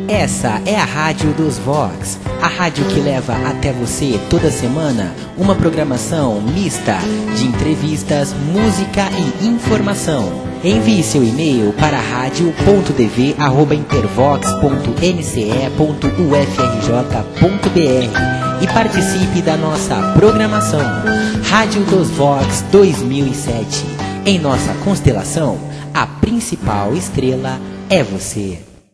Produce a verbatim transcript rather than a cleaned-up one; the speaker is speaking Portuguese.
Essa é a Rádio dos Vox, a rádio que leva até você toda semana uma programação mista de entrevistas, música e informação. Envie seu e-mail para radio ponto d v arroba intervox ponto m c e ponto u f r j ponto b r e participe da nossa programação. Rádio dos Vox dois mil e sete. Em nossa constelação, a principal estrela é você.